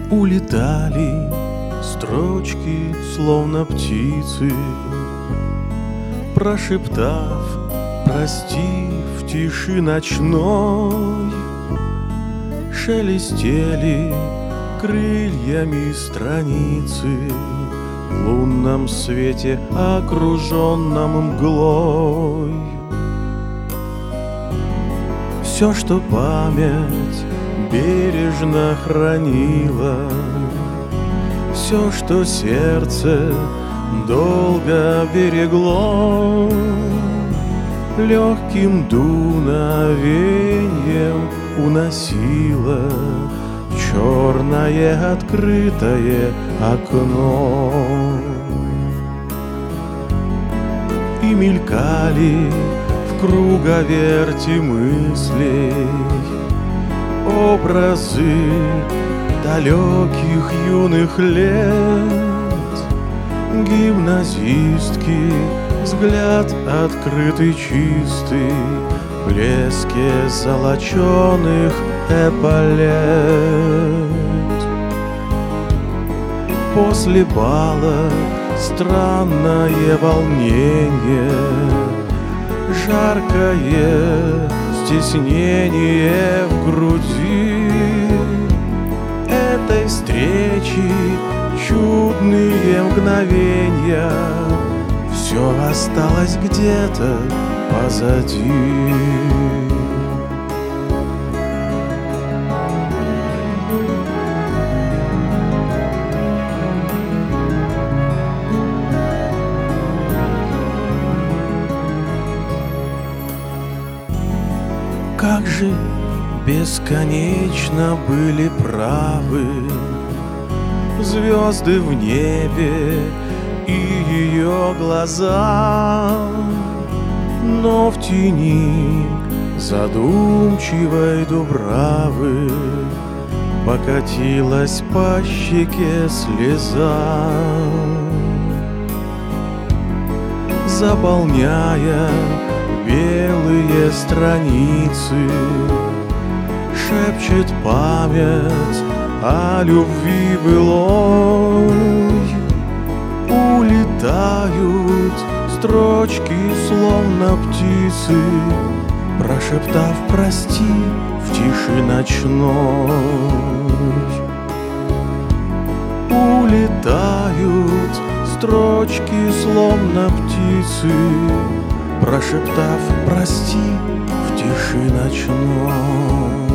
Улетали строчки, словно птицы, прошептав «прости» в тиши ночной. Шелестели крыльями страницы в лунном свете, окруженном мглой. Все, что память бережно хранила, все, что сердце долго берегло, легким дуновеньем уносило в черное открытое окно. И мелькали в круговерти мыслей образы далеких юных лет, гимназистки, взгляд открытый, чистый, в блеске золоченых эполет. После бала странное волнение, жаркое стеснение в груди. Этой встречи чудные мгновенья, все осталось где-то позади. Как же бесконечно были правы звезды в небе и ее глаза, но в тени задумчивой дубравы покатилась по щеке слеза, заполняя белые страницы. Шепчет память о любви былой. Улетают строчки, словно птицы, прошептав «прости» в тиши ночной. Улетают строчки, словно птицы, прошептав «прости» в тиши ночной.